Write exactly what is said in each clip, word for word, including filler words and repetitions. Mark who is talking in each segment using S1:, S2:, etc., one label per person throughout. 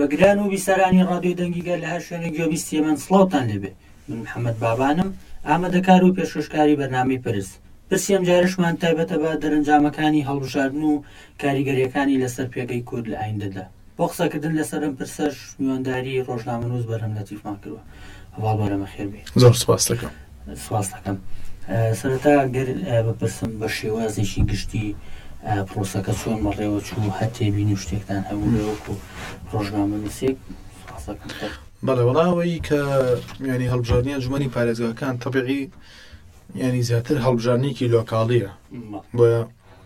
S1: بەگران و بیسەرانی ڕادیۆ دەنگیگە لە هەر شوێنە گوێبیستی ئێمە سڵاوتان لێبێ. من محەممەد بابانم، ئامادەکار و پێشکەشکاری بەرنامەی پرس. پرسی ئەم جارشمان تایبەتە بە دەرەنجامەکانی هەڵبژاردن و کاریگەریەکانی لەسەر پێگەی کورد لە ئایندەدا. بۆ قسەکردن لەسەر ئەم پرسەش میوانداری ڕۆژنامەنووس بەرهەم لەتیفمان کردووە. هەواڵ بەرەمە خێر بێ.
S2: زۆر سپاس دەکەم.
S1: سپاس دەکەم. سەرەتا گەر بپرسم بە شێوازێکی گشتی پرۆسەکە چۆن بەڕێوە چوو هەتێ بینی و شتێکتان هەبوو لەوەکو ڕۆژنامەنووسێک؟ سپاس دەکەم.
S2: بەڵێ وەڵاوەی کە ینی هەڵبژاردننی ئەنجومەنی پارێزگاکان تەبیعی ینی زیاتر هەڵبژاردنێکی لۆکاڵیە، بۆیە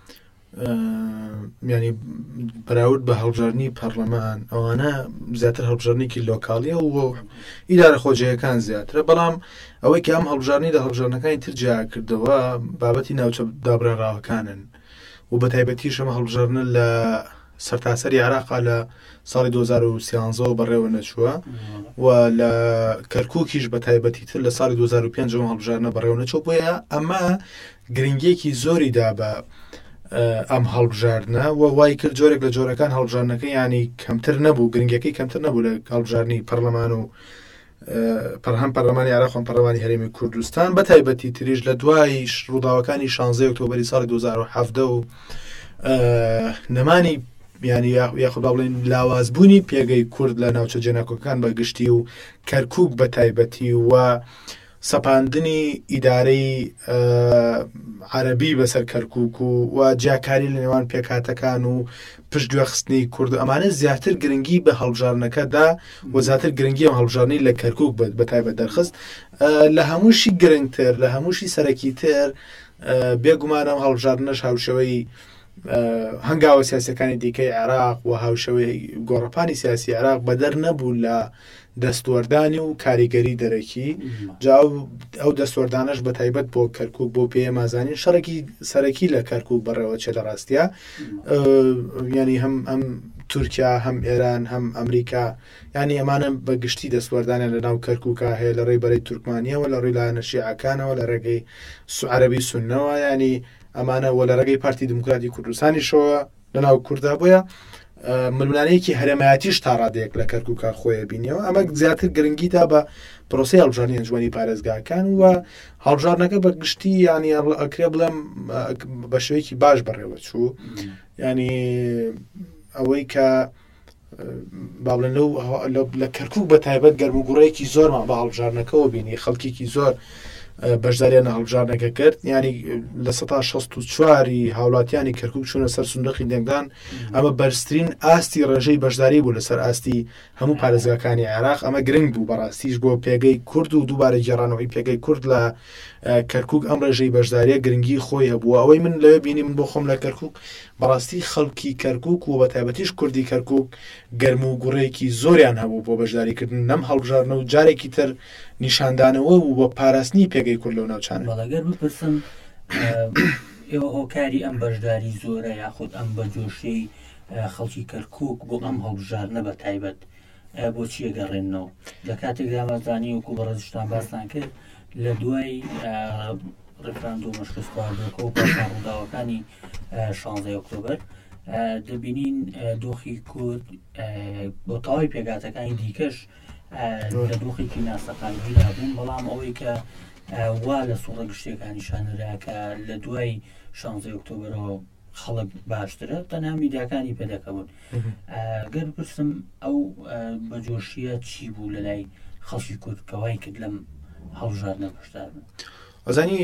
S2: ینی بەراورد بە هەڵبژاردننی پەرلەمان ئەوانە زیاتر هەڵبژاردنێکی لۆکاڵیە و ئیدارە خۆجیەکان زیاترە. بەڵام ئەوەی کە ئەم هەڵبژاردننی لە هەڵبژاردنەکانی تر جیا کردەوە بابەتی ناوچە دابڕێڕاوەکانن و بە تایبەتیش ئەمە هەڵبژاردنە لە سەرتاسەری عێراقا لە ساڵی دوو هەزار و سیانزە بەڕێوە نەچووە و لە کەرکووکیش بە تایبەتی تر لە ساڵی دوو هەزار و پێنج هەڵبژاردنە بەڕێوە نەچوو. بۆیە ئەمە گرنگیەکی زۆریدا بە ئەم هەڵبژاردنە و وای کرد جۆرێک لە جۆرەکان هەڵبژاردنەکە ینی کەمتر نەبوو، گرنگەکەی کەمتر نەبوو لە هەڵبژاردننی پەرلەمان و پەرهەم پەرلەمانی عێراق و پەرلەمانی هەرێمی کوردستان. بە تایبەتی تریش لە دوای ڕووداوەکانی شانزەی ئۆکتۆبەری ساڵی دوو هەزار و هەفت و نەمانی ینی یاخود با بڵێن لاوازبوونی پێگەی کورد لە ناوچە جێناکۆکان بە گشتی و کەرکووک بە تایبەتی و سەپاندنی ئیدارەی عەرەبی بەسەر کەرکووک و جیاکاری لە نێوان پێکهاتەکان و پشت گوێخستنی کورد ئەمانە زیاتر گرنگی بە هەڵبژاردنەکەدا و زیاتر گرنگی ئەم هەڵبژاردنی لە کەرکووک بە تایبەت دەرخست. لە هەمووشی گرنگتر لە هەمووشی سەرەکی تر بێگومان ئەم هەڵبژاردنەش هاوشەوەی هەنگاوە سیاسەکانی دیکەی عێراق و هاوشەوەی گۆڕەپانی سیاسی عێراق بەدەر نەبوو لە دەستوەردانی و کاریگەری دەرەکی جا ئەو دەستوەردانش بە تایبەت بۆ کەرکووک بۆ پێمازانین شەڕێکی سەرەکی لە کەرکووک بەڕێوە چێ لە ڕاستیە، ینی هەم ئەم تورکیا هەم ئێران هەم ئەمریکا ینی ئەمانە بە گشتی دەستوەردانیان لە ناو کەرکووکە هەیە لە ڕێی بەرەی تورکمانیەوە لە ڕێی لایەنە شیعەکانەوە لە ڕێگەی عەرەبی سوننەوە ینی ئەمانە وە لە ڕێگەی پارتی دموکراتی کوردستانیشەوە لە ناو کووردا. بۆیە ململانەیەکی هەرێمایەتیش تا ڕادەیەک لە کەرکووکە خۆیە بینیەوە. ئەمە زیاتر گرنگی تا بە پرۆسی هەڵبژاردننی ئەنجومەنی پارێزگاکان و هەڵبژاردنەکە بە گشتی ینی ئەکرێ بڵێم بە شێوەیەکی باش بەڕێوە چوو، ینی ئەوەی کە با بڵێن لە کەرکووک بە تایبەت گەرموگوڕەیەکی زۆرمان بە هەڵبژاردنەکەەوە بینی، خەڵکێکی زۆر بەشداریان هەڵبژاردنەکە کرد. ینی لە سەد شەست و چواری هاوڵاتیانی کەرکووک چوونە سەر سندوقی دەنگدان. ئەمە بەرزترین ئاستی ڕێژەی بەشداری بوو لەسەر ئاستی هەموو پارێزگاکانی عێراق. ئەمە گرنگ بوو بەڕاستیش بۆ پێگەی کورد و دووبارە گێڕانەوەی پێگەی کورد لە کەرکووک. ئەم ڕێژەی بەشداریە گرنگی خۆی هەبووە. ئەوەی من لەوێ بینی من بۆ خۆم لە کەرکووک بەڕاستی خەڵکی کەرکووک و بە تایبەتیش کوردی کەرکووک گەرم و گوڕەیەکی زۆریان هەبوو بۆ بەشداریکردن نەم هەڵبژاردنە و جارێکی تر نیشاندانەوە و بۆ پاراستنی پێگەی کورد لەو ناوچانە.
S1: بەڵەگەر بپرسم ئێوە هۆکاری ئەم بەشداری زۆرە یاخود ئەم بەجۆشەی خەڵکی کەرکووک بۆ ئەم هەڵبژاردنە بە تایبەت بۆچی ئەگەڕێنەوە؟ لە کاتێک دامەزانی وەکو بەڕێزشتان باسان کرد لە دوای ڕێفراندۆمە شکستخواردنەوە و پاشان ڕووداوەکانی شانزەی ئۆکتۆبەر دەبینین دۆخی کورد بۆ تەواوی پێگاتەکانی دیکەش لە دۆخێکی ناسەقانیدا بوون. بەڵام ئەوەی کە وا لە سوڕە گشتەکانی شانرا کە لە دوای شانزەی ئۆکتۆبەرەوە خەڵک باشترە تەنها میدیاکانی پێدەکەون. گەر بپرسم ئەو بەجۆشیە چی بوو لە لای خەڵکی کورد کەوای کرد لەم هەڵبژاردنە بەشداربن؟
S2: ئەزانی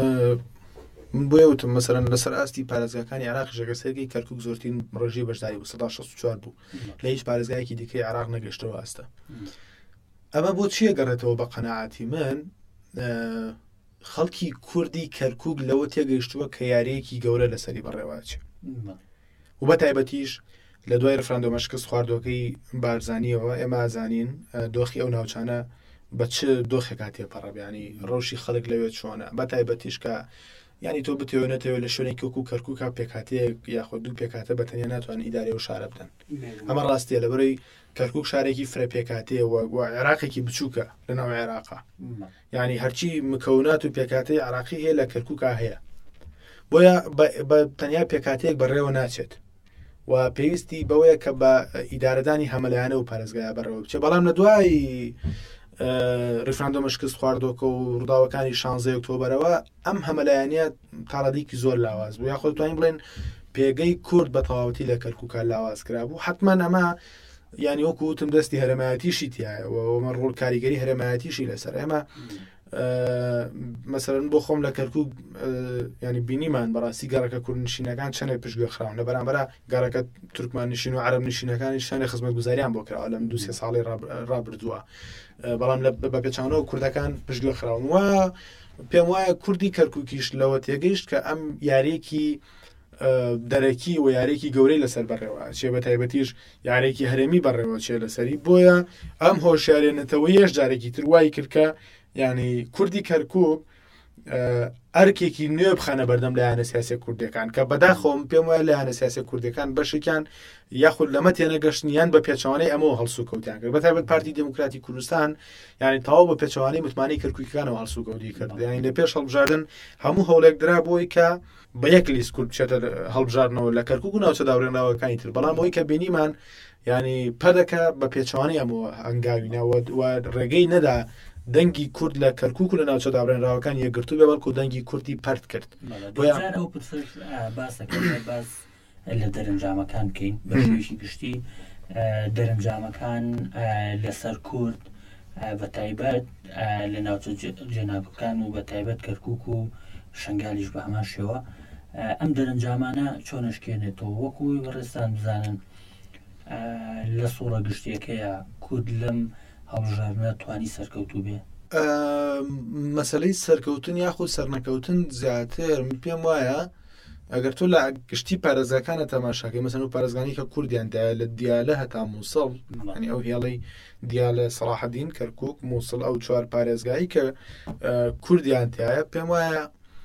S2: من بۆیە وتم مەسەرەن لەسەر ئاستی پارێزگاکانی عێراق ژەگە سەرگەی کەرکووک زۆرترین ڕێژەی بەشداری بوو، سەد شەست و چوار بوو، لە هیچ پارێزگایەکی دیکەی عێراق نەگەشتەوە ئاستە. ئەمە بۆ چیە گەڕێتەوە بە قەناعەتی من؟ خەڵکی کوردی کەرکووک لەوە تێگەیشتووە کە یاریەکی گەورە لەسەری بەڕێواچێ و بە تایبەتیش لە دوای ڕێفراندۆمە شکست خواردوەکەی بارزانیەوە ئێمە ئازانین دۆخی ئەو ناوچانە بە چ دۆخێکا تێپەڕەبیانی ڕۆژی خەڵک لەوێت چۆنە، بە تایبەتیش کە ینی تۆ بتێونێتەوە لە شوێنێکی وەکو کەرکووکە پێکاتەیەک یاخود دوو پێکاتە بەتەنیا ناتوانن ئیدارە و شارە بدەن. ئەمە ڕاستیە لەبەرەوەی کەرکووک شارێکی فرە پێکاتەیە و عێراقێکی بچووکە لە ناو عێراقا، ینی هەرچی مکەونات و پێکاتەی عێراقی هەیە لە کەرکووکا هەیە، بۆیە بە تەنیا پێکاتەیەک بەڕێوە ناچێت و پێویستی بەوەیە کە بە ئیدارەدانی هەمەلایەنە و پارێزگایە بەڕێوە بچێت. بەڵام لە دوای ریفراندۆمە شکست خواردۆکە و ڕووداوەکانی شانزەی ئۆکتۆبەرەوە ئەم هەمەلایەنیە تاڵەدیکی زۆر لاواز بوو، یاخۆ دەتوانین بڵێن پێگەی کورد بە تەواوەتی لە کەرکووکە لاواز کرا بوو. حتمما ئەمە یانی وەکو وتم دەستی هەرێمایەتیشی تایە و ئەمە ڕۆڵ کاریگەری هەرێمایەتیشی لەسەر ئێمە مەسەرەن بۆ خۆم لە کەرکووک ینی بینیمان بەڕاستی گەڕەکە کوردنشینەکان چەندێک پشتگوێ خراون لە بەرامبەر گەڕەکە تورکمان نشین و عەرەب نشینەکانی شانێ خزمەتگوزاریان بۆ کراوە لەم دوو سێ ساڵی ڕابردووە، بەڵام بە پێچاونەوە کوردەکان پشتگوێ خراون و پێم وایە کوردی کەرکووکیش لەوە تێگەیشت کە ئەم یاریەکی دەرەکی و یارێکی گەورەی لەسەر بەڕێوە چێ بە تایبەتیش یارێکی هەرێمی بەڕێوە چێ لەسەری بۆیە ئەم هۆشیارێنێتەوەیەش جارێکی تروایی کردکە ینی کوردی کەرکووک ئەرکێکی نوێ بخانە بەردەم لە یانە سیاسی کوردەکان کە بەداخۆم پێم وایە لە یانە سیاسی کوردەکان بەشێکیان یاخود لەمە تێنەگەشتنیان بە پێچەوانەی ئەمەوە هەڵسوو کەوتیان کرد بەتایبەت پارتی دموکراتی کوردستان یعنی تەواو بە پێچەوانەی متمانەی کەرکووکیەکانەوە هەڵسوو کەوتی کرد، یعنی لە پێش هەڵبژاردن هەموو هەوڵێک درا بۆی کە بە یەک لیست کورد بچێتە هەڵبژاردنەوە لە کەرکووک و ناوچە داڕێنراوەکانی تر، بەڵام ئەوەی کە بینیمان ینی پەدەکە بە پێچەوانەی ئەمەوە هەنگاوینەوە و ڕێگەی نەدا دەنگی کورد لە کەرکووک و لە ناوچە دابڕێنراوەکان یەکگرتوو بێ بەڵکو دەنگی کوردی پەرت کرد.
S1: ئەو پرسش باسەکە باس لە دەرەنجامەکان بکەین بە شێوەیەکی گشتی دەرەنجامەکان لەسەر کورد بە تایبەت لە ناوچە جێناکەکان و بە تایبەت کەرکووک و شنگالیش بە هەمان شێوە ئەم دەرەنجامانە چۆنشکێنێتەوە وەکوی بەڕێستان بزانن لە سوورە گشتیەکەیە کورد لەم هەڵبژاردنە توانی سەرکەوتوو بێ؟
S2: مەسەلەی سەرکەوتن یاخود سەرنەکەوتن زیاتر پێم وایە ئەگەر تۆ لە گشتی پارێزەکانە تەماشاکەی مەسەن و پارێزگانی کە کوردیاندایە لە دیالە هەتا مووسڵ ینی ئەو هێڵەی دیالە سەلاحەدین کەرکووک مووسڵ ئەو چوار پارێزگایی کە کوردیانتایە پێم وایە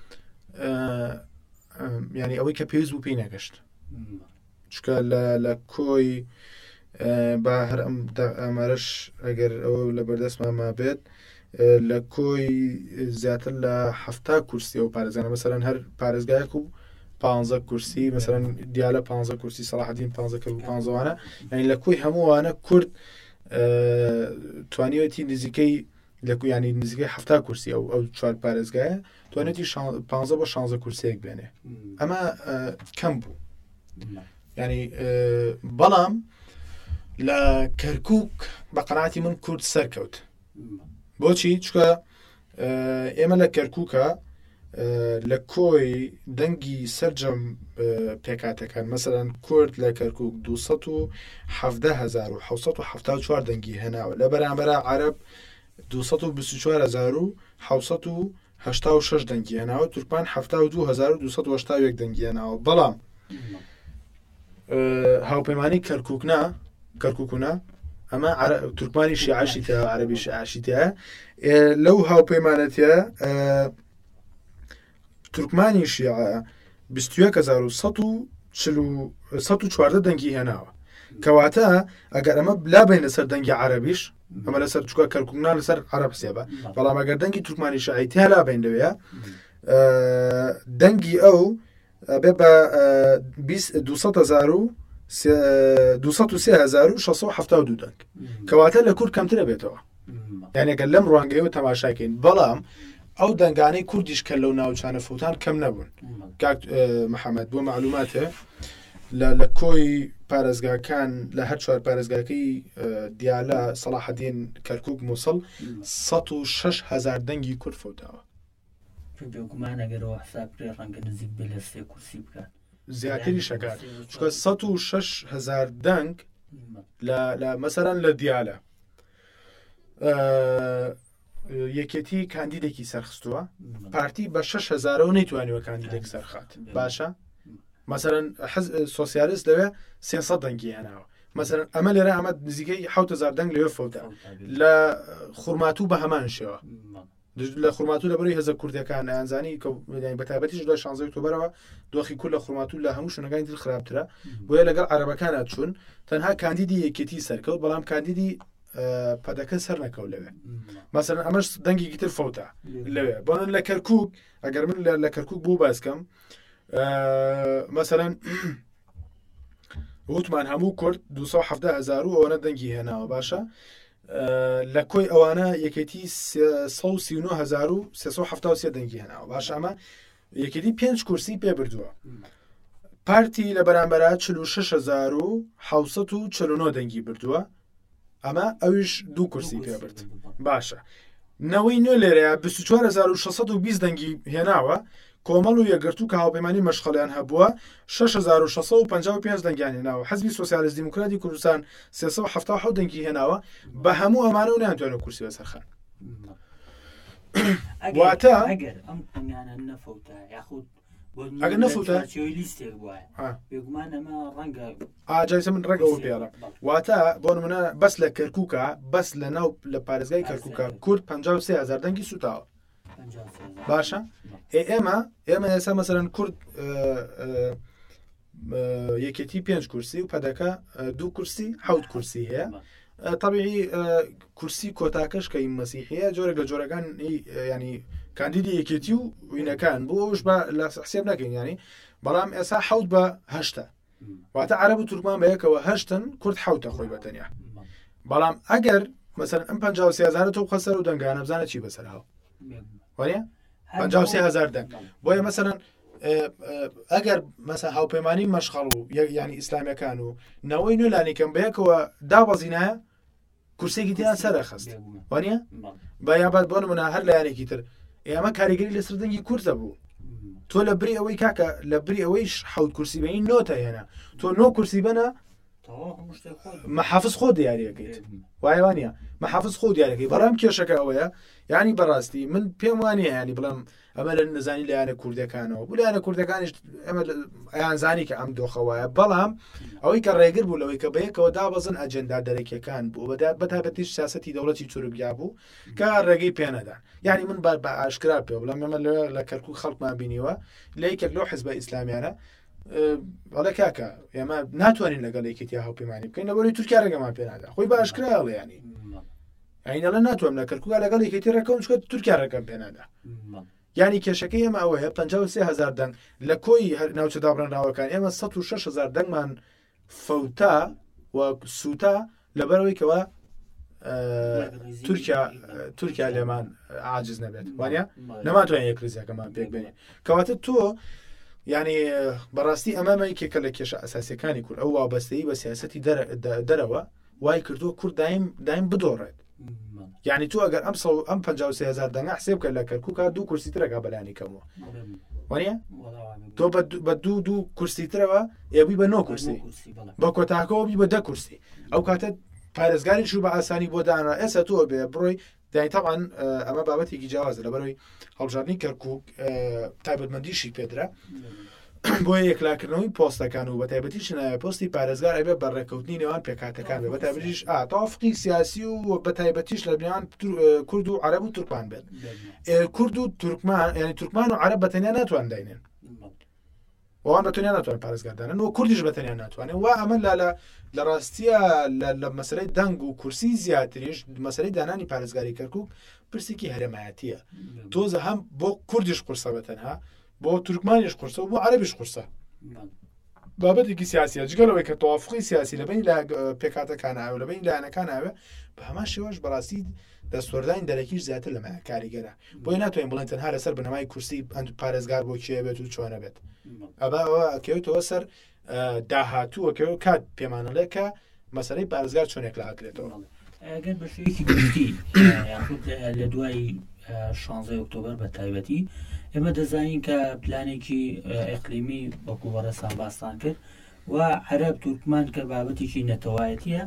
S2: ینی ئەوەی کە پێویست بوو پێی نەگەشت چکە لە کۆی با هەر ئەمارش ئەگەر ئەوە لە بەردەستمانما بێت لە کۆی زیاتر لە هەفتا کورسی و پارێزانە مەسەرەن هەر پارێزگایەک و پانزە کورسی مەسەرەن دیالە پانزە کورسی سەلاحەدین پانزە کە و پانزەوانە ینی لە کۆی هەمووانە کورد توانیوەتی نزیکەی لە ینی نزیکەی هەفتا کورسی ئەو ئەو چوار پارێزگایە توانێتی پانزە بە شانزە کورسێک بێنێ ئەمە کەم بوو ینی بەڵام لە کەرکووک بە قەناعەتی من کورد سەرکەوت. بۆچی؟ چکە ئێمە لە کەرکووکە لە کۆی دەنگی سەرجەم پێکاتەکان مەسەلەن کورد لە کەرکووک دووسەد و حەڤدە هەزار و حەوسەد و حەڤتا و چوار دەنگی هێناوە لە بەرامبەر عەرەب دووسەد و بیست و چوار هەزار و حەوسەد و هەشتا و شەش دەنگی هێناوە تورکمان حەڤتا و دوو هەزار و دووسەد و هەشتا و یەک دەنگی هێناوە بەڵام هاوپەیمانی کەرکووکنا کەرکووکونا ئەمە تورکمانی شیعەشی تە عەرەبی شیعەشی تە لەو هاوپەیمانەتە تورکمانی شیعە بیست و یەک هەزار و سەد و چواردە دەنگی هێناوە کەواتە ئەگەر ئەمە بلا بین لەسەر دەنگی عەرەبیش ئەمە لەسەر چکە کەرکووکنا لەسەر عەرەب سێبە بەڵام ئەگەر دەنگی تورکمانی شیعی تیا لا بین لەوەیە دەنگی ئەو بێ بە دووسەد هەزار و دووسەد و سێ هەزار و شەش سەد و حەڤتا و دوو دەنگ کەواتە لە کورد کەمترە بێتەوە یعنی ئەگەر لەم ڕوانگەیەوە تەماشاکەین بەڵام ئەو دەنگانەی کوردیش کە لەو ناوچانە فوتان کەم نەبوون. کاک محەممەد بۆ معلوماتە لە کۆی پارێزگاکان لە هەر چوار پارێزگاکەی دیالە سەلاحەدین کەرکووک مووسڵ سەد و شەش هەزار دەنگی کورد فوتاوە
S1: بێگومان ئەگەرەوە حسابکرێ ڕەنگە نزیک بێ لە سێ کورسی بکات
S2: زیاتری شەکات چکە سەد و شەش هەزار دەنگ لە مەسەرەن لە دیالە یەکێتی کاندیدێکی سەرخستووە پارتی بە شەش هەزارەوە نەیتوانیوە کاندیدێک سەرخات باشە مەسەرەن سۆسیالیست لەوێ سێسەد دەنگی هێناوە مەسەرەن ئەمە لێرە ئەمە نزیکەی حەوت هەزار دەنگ لەوێ فەوتە لە خوڕماتوو بە هەمان شێوە لە خوڕماتوو لەبەرەوەی هێزە کوردەکان ئەنزانی بەتایبەتیش دوای شانزەی ئۆکتۆبەرەوە دۆخی کورد لە خوڕماتوو لە هەموو شوێنەکانی تر خراپترە بۆیە لەگەڵ عەرەبەکانە چوون تەنها کاندیدی یەکێتی سەرکەوت بەڵام کاندیدی پەدەکە سەر نەکەوت لەوێ مەسەرەن ئەمەش دەنگێکی تر فەوتە لەوێ بۆن لە کەرکووک ئەگەر من لە کەرکووک بوو باسکەم مەسەرەن وتمان هەموو کورد دووسە و حەڤدە هەزار و ئەوەنە دەنگی هێناوە باشە لە کۆی ئەوانە یەکێتی سە و سی و نۆ هەزار و سێسە و حەڤدە و سێ دەنگی هێناوە باشە ئەمە یەکێتی پێنج کورسی پێ بردووە پارتی لە بەرامبەرە چل و شەش هەزار و حەوسەد و چل و نۆ دەنگی بردووە ئەمە ئەویش دوو کورسی پێ برد باشە نەوەی نوێ لێرەیە بیست و چوار هەزار و شەسەد و بیست دەنگی هێناوە کۆمەڵ و یەکگرتو کە هاوپەیمانی مەشخەڵیان هەبووە شەش هەزار و شەسەد و پەنجا و پێنج دەنگیان هێناوە حەزبی سۆسیالیست دیموکراتی کوردستان سێسە و حەڤدە و حەوت دەنگی هێناوە بە هەموو ئەمانە و نەیانتوانێت کورسی بەسەرخەن
S1: واتە ئەگەر ئەم قەنیانە نەفەوتە یاخود
S2: ئەگەر نەفوتە
S1: لیستێک بووە بێگومان ئەمە ڕەنگە
S2: ئاجایسە من ڕێگەەوە پێڵم واتە بۆ نمونە بەس لە کەرکووکە بەس لە ناو لە پارێزگای کەرکووکە کورد پەنجا و سێ هەزار دەنگی سوتاوە باشە ئێمە ئێمە ئێستا مەسەرەن کورد یەکێتی پێنج کورسی و پەدەکە دوو کورسی حەوت کورسی هەیە طبیعی کورسی کۆتاکەش کە مەسیحەیە جۆرە لە جۆرەکان ینی کاندیدی یەکێتی و وینەکان بۆ ئەوش بە لە حسێب نەکەین ینی بەڵام ئێستا حەوت بە هەشتە واتە عەرەب و تورکمان بەیەکەوە هەشتن کورد حەوتە خۆی بەتەنیا بەڵام ئەگەر مەسەرەن ئەم پەنجا و سێ هەزارە تۆ خەسەر و دەنگانە بزانە چی بەسەر هاو وایە پەنجا و سێ هەزار دەنگ بۆیە مەسەرەن ئەگەر مەسە هاوپەیمانی مەشخەڵ و ینی ئیسلامیەکان و نەوەی نوێلانیکەم بەیەکەوە دابەزینایە کورسێکی تیان سەرە خست وانە بە یابەت بۆ نمونە هەر لە یانێکی تر ئێمە کاریگەری لەسەر دەنگی کوردە بوو تۆ لە بری ئەوەی کاکە لە بری ئەوەیش حەوت کورسی بەین نۆتە هێنا تۆ نۆ کورسی بنە مەحافظ خۆ دیارەکەیت وایوانە مەحافظ خۆ دیارەکەی بەڕام کێشەکە ئەوەیە ینی بەڕاستی من پێم وانە ینی بڵم ئەمە لە نزانی لایەنە کوردەکانەوە بوو لایەنە کوردەکانیش ئەمە ئەیانزانی کە ئەم دۆخەوەیە بەڵام ئەوەی کە ڕێگر بوو لەوەی کە بەیەکەوە دابەزن ئەجەندا دەرەکیەکان بوو بەدا بەتابەتیش سیاسەتی دەوڵەتی تورکیا بوو کە ڕێگەی پێنەدا یعنی من بە ئاشکرا پێ بڵم ئەمە لە کەرکووک خەڵکمان بینیوە لە یەکێک لەو حیزبە ئیسلامیانە بەڵێ کاکە ئێمە ناتوانین لەگەڵ یەکێتی هاوپەیمانی بکەین لەبەرەوەی تورکیا ڕێگەمان پێنادا خۆی بە ئاشکراڵێ ینی ئەینەڵە ناتوانم لە کەرکووک لەگەڵ یەکێتی ڕێکەوم چکە تورکیا ڕێگەم پێنادا ینی کێشەکەی ئێمە ئەوەیە پەنجا و سێ هەزار دەنگ لە کۆی ناوچە دابڕێنراوەکان ئێمە سەد و شەش هەزار دەنگمان فەوتا و سوتا لەبەرەوەی کەوە تورکیا تورکیا لێمان عاجز نەبێت وانە نەماتوانین یەک ریزەکەمان پێک بێنێ کەواتە تۆ ینی بەڕاستی ئەمەمەیەکێکە لە کێشە ئەساسیەکانی کورد ئەو وابەستەی بە سیاسەتی دەرەوە وای کردووە کورد دایم دایم بدۆڕێت یعنی تو ئەگەر ئەم ئەم پەنجا و سێ هەزار دەنگا حسێب کە لە کەرکووکە دوو کورسی ترەکە بەلانی کەمەوە وانە تۆ بە دوو دوو کورسی ترەوە ئێبی بە نۆ کورسی بە کۆتاکەەوە بی بە دە کورسی ئەو کاتە پارێزگاریش بە ئاسانی بۆ دانا ئێستا تۆ بێ بڕۆی دای تاوان ئەمە بابەتێکی جیاوازە لەبەرەوەی هەڵبژاردننی کەرکووک تایبەتمەندیشی پێدرا بۆ یەکلاکردنەوەی پۆستەکان و بە تایبەتیش نایە پۆستی پارێزگار ئەبێ بەڕێکەوتنی نێوان پێکاتەکان بێ بە تایبەتیش ئاتافقی سیاسی و بە تایبەتیش لە بنیان کورد و عەرەب و تورکمان بێت کورد و تورکمان ینی تورکمان و عەرەب بەتەنیا ناتوان داینێن وان بەتەنیا ناتوان پارێزگاردانن و کوردیش بەتەنیا ناتوانێت و ئەمە لە لە ڕاستیە لە مەسەلەی دەنگ و کورسی زیاتریش مەسەلەی دانانی پارێزگاری کەرکووک پرسێکی هەرێمایەتیە تۆزە هەم بۆ کوردیش قورسە بەتەنها بۆ تورکمانیش قورسە و بۆ عەرەبیش قورسە بابەتێکی سیاسیە جگەلەوەی کە تەوافقی سیاسی لەبین لە پێکاتەکانەوە لەبین لایەنەکانەوە بە هەمان شێوەش بەڕاستی دەستوەردانی دەرەکیش زیاتر لەمە کاریگەرە بۆی ناتوانین بڵێن تەنها لەسەر بنەمای کورسی پارێزگار بۆ کێ بێت و چۆنە بێت ئەبا ئەوە ئەکەوێتەوە سەر داهاتووەکەوە کات پێمانەڵێ کە مەسەلەی پارێزگار چۆنێک لاکرێتەوە
S1: ئەگەر بە شوەیەکی گشتی یاخود لە دوای شانزەی ئۆکتۆبەر بە تایبەتی ئێمە دەزانین کە پلانێکی ئەقلیمی وەکو وەرەسان باستان کرد و عەرەب تورکمان کە بابەتێکی نەتەوایەتیە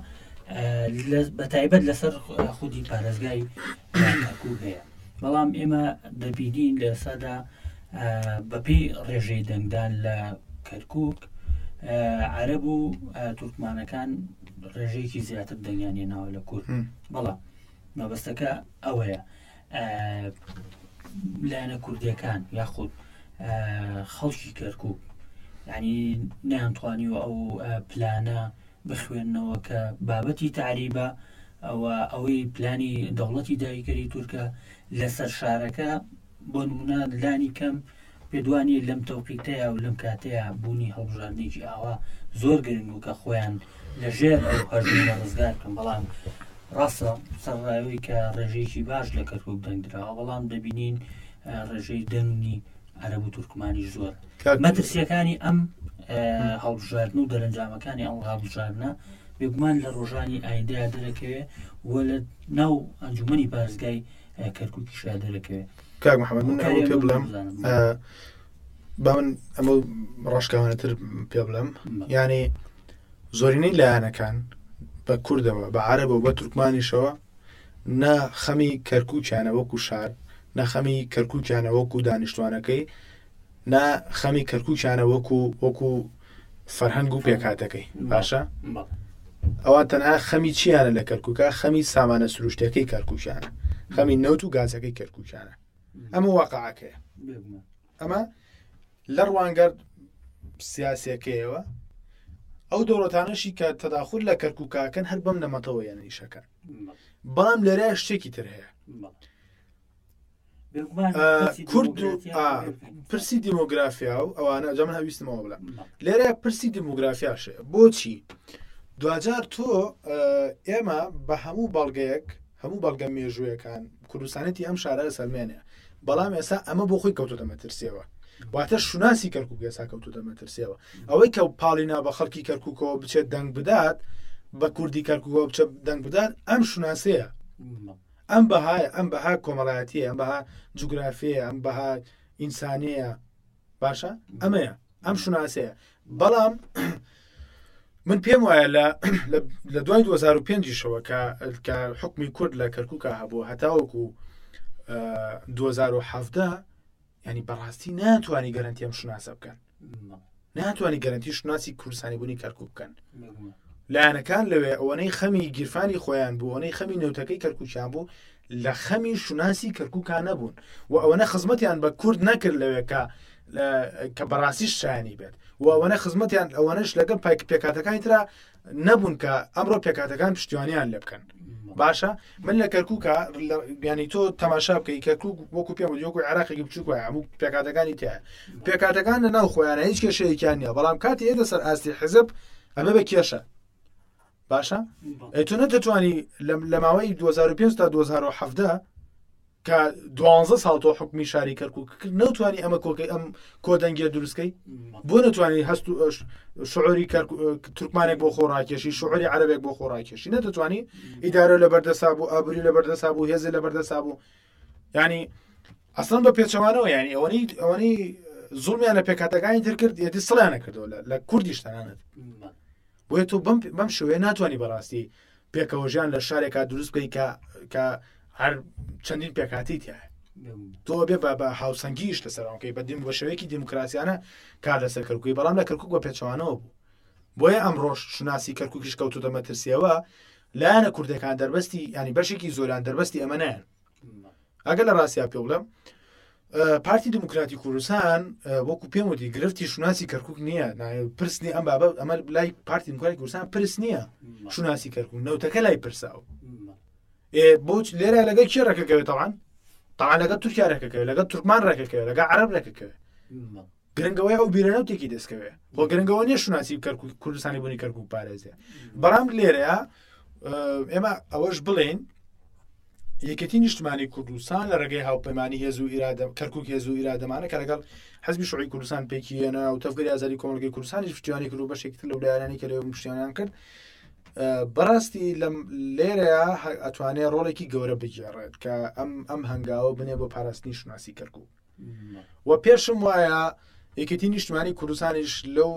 S1: بە تایبەت لەسەر خودی پارێزگای کەرکووک هەیە بەڵام ئێمە دەبینین لە سەدا بەپێی ڕێژەی دەنگدان لە کەرکووک عەرەب و تورکمانەکان ڕێژەیەکی زیاتر دەنگیان هێناوە لە کورد بەڵام مەبەستەکە ئەوەیە لایەنە کوردیەکان یاخود خەڵکی کەرکووک ینی نەیانتوانیوە ئەو پلانە بخوێننەوە کە بابەتی تعریبە ئەوە ئەوەی پلانی دەوڵەتی داگیرکەری تورکە لەسەر شارەکە بۆ نمونە لانی کەم پێدوانی لەم تەوقیتەیە و لەم کاتەیە بوونی هەڵبژاردنێکی ئاوا زۆر گرنگ و کە خۆیان لەژێر ئەو هەژمونە ڕزگار بکەن. بەڵام ڕاستە سەرڕاوی کە ڕێژەیەکی باش لە کەرکووک دەنگدراوە، بەڵام دەبینین ڕێژەی دەنگی عەرەب و تورکمانی زۆر مەترسیەکانی ئەم هەڵبژاردن و دەرەنجامەکانی ئەم هەڵبژاردنە بێگومان لە ڕۆژانی ئایندەیە دەرەکەوێ و لە ناو ئەنجومەنی پارێزگای کەرکووکیشا دەرەکەوێ.
S2: کاک محەممەد من ئەوە پێ بڵێم با من ئەمە ڕاشکاوانەتر پێ بڵێم، یعنی زۆرینەی لایەنەکان بە کوردەوە بە عەرەبە و بە تورکمانیشەوە نا خەمی کەرکووکیانە وەکو شار، نا خەمی کەرکووکیانە وەکو دانیشتوانەکەی، نا خەمی کەرکووکیانە وەکو وەکو فەرهەنگ و پێکاتەکەی. باشە ئەوان تەنها خەمی چیانە لە کەرکووکە؟ خەمی سامانە سروشتەکەی کەرکووکیانە، خەمی نەوت و گازەکەی کەرکووکیانە. ئەمە واقعەکەیە. ئەمە لە ڕوانگەر سیاسیەکەیەوە ئەو دەوڵەتانەشی کە تەداخل لە کەرکووکەکەن هەر بەم نەمەتەوە یان ئیشەکەن. بەڵام لێرە شتێکی تر هەیە، کورد و پرسی دیمۆگرافیا و ئەوانە جا من هەویستمەوە بڵێم لێرە پرسی دیمۆگرافیاشەیە. بۆچی؟ دوجار تۆ ئێمە بە هەموو بەڵگەیەک هەموو بەڵگە مێژوویەکان کوردستانێتی ئەم شارە سەلمێنەیە، بەڵام ئێستا ئەمە بۆ خۆی کەوتۆتە مەترسیەوە، واتە شوناسی کەرکووک ئێستا کەوتۆتە مەترسیەوە. ئەوەی کە پاڵینا بە خەڵکی کەرکووکەوە بچێت دەنگ بدات، بە کوردی کەرکووکەوە بچێت دەنگ بدات، ئەم شوناسەیە، ئەم بەهای ئەم بەها کۆمەڵایەتیە، ئەم بەها جوگرافیە، ئەم بەها ئینسانیە. باشە ئەمەیە، ئەم شوناسەیە. بەڵام من پێم وایە لە دوای دوو هەزار و پێنجیشەوە کە حکمی کورد لە کەرکووکە هەبوو هەتاوەکو دوو هەزار و حەڤدە، ینی بەڕاستی ناتوانانی گەرانتی ئەم شوناسە بکەن، ناتوانانی گەرانتی شوناسی کوردستانی بوونی کەرکووک بکەن. لایەنەکان لەوێ ئەوەنەی خەمی گیرفانی خۆیان بوو، ئەوەی خەمی نەوتەکەی کەرکووکیان بوو، لە خەمی شوناسی کەرکووکان نەبوون و ئەوەنە خزمەتیان بە کورد نەکرد لەوێ کە بەڕاستیش شایانی بێت و ئەوەنە خزمەتیان ئەوەنەش لەگەڵ پێکاتەکانی ترا نەبوون کە ئەمڕۆ پێکاتەکان پشتیوانیان لێ بکەن. باشە من لە کەرکووکە ینی تۆ تەماشا بکەی کەرکووک وەکو پێم وەکو عێراقێکی بچووکە هەموو پێکاتەکانی تایە، پێکاتەکان لە ناو خۆیانە هیچ کێشەیەکیان نییە، بەڵام کاتی ئێدە سەر ئاستی حیزب ئەمە بە کێشە. باشە تۆ نەدەتوانی لە ماوەی دوو هەزار و پێنج تا دوو هەزار و حەڤدە کە دوانزە ساڵ تۆ حکمی شاری کەرکووک کرد، نەتوانی ئەمە کۆکەی ئەم کۆدەنگیە دروستکەی، بۆ نەتوانی هەست و شعوری تورکمانێک بۆ خۆڕاکێشی، شعوری عەرەبێک بۆ خۆڕاکێشی، نەدەتوانی ئیدارە لە بەردەسا بوو، ئابووری لە بەردەسا بوو، هێزە لە بەردەسا بوو. ینی ئەسڵەن بە پێچەوانەوە ینی ئەوەی ئەوەی زوڵمیان لە پێکاتەکانی تر کرد، یەتی سڵیانە کردەوە لە کوردیش تەنانەت. بۆیە تۆ بەم شوێ ناتوانانی بەڕاستی پێکەوەژیان لە شارێکا دروست بکەی کە هەر چەندین پێکاتی تایە، تۆ بێ بە هاوسەنگیش لەسەرکەی بە بە شێوەیەکی دیموکراسیانە کار لەسەر کەرکووی، بەڵام لە کەرکووک بە پێچەوانەوە بوو. بۆیە ئەمڕۆژ شوناسی کەرکووکیش کەوتوتە مەترسیەوە، لایەنە کوردەکان دەربەستی ینی بەشێکی زۆران دەربەستی ئەمە نایەن. ئەگەر لە ڕاستیا پێ بڵێم پارتی دموکراتی کوردستان وەکو پێم وتی گرفتی شوناسی کەرکووک نییە، پرسنی ئەم بابەت ئەمە لای پارتی دموکراتی کوردستان پرس نییە شوناسی کەرکووک، نەوتەکە لای پرساوە. بۆ لێرە لەگەڵ کێ ڕێکەکەوێت؟ تەوان تەوان لەگەڵ تورکیا ڕێکەکەوێت، لەگەڵ تورکمان ڕێکەکەوێت، لەگەڵ عەرەب ڕێکەکەوێت. گرنگەوەی ئەو بیرەنەوتێکی دەستکەوێت، بۆ گرنگەوە نییە شوناسی کوردستانی بوونی کەرکووک پارێزێ. بەڵام لێرەیە ئێمە ئەوەش بڵێن یەکێتی نیشتمانی کوردستان لە ڕێگەی هاوپەیمانی هێز و ئیرادە کەرکووک هێز و ئیرادەمانە کە لەگەڵ حەزبی شوعی کوردستان پێکیێنە و تەفگەری ئازادی کۆمەڵگەی کوردستانیش پشتیوانی کرد و بەشێکتر لەو لایەنانی کە لێوە پشتیوانیان کرد. بەڕاستی لەم لێرەیە ئەتوانێت ڕۆڵێکی گەورە بگێڕێت کە ئەم ئەم هەنگاوە بنێ بۆ پاراستنی شوناسی کەرکووک. و پێشم وایە یەکێتی نیشتمانی کوردستانیش لەو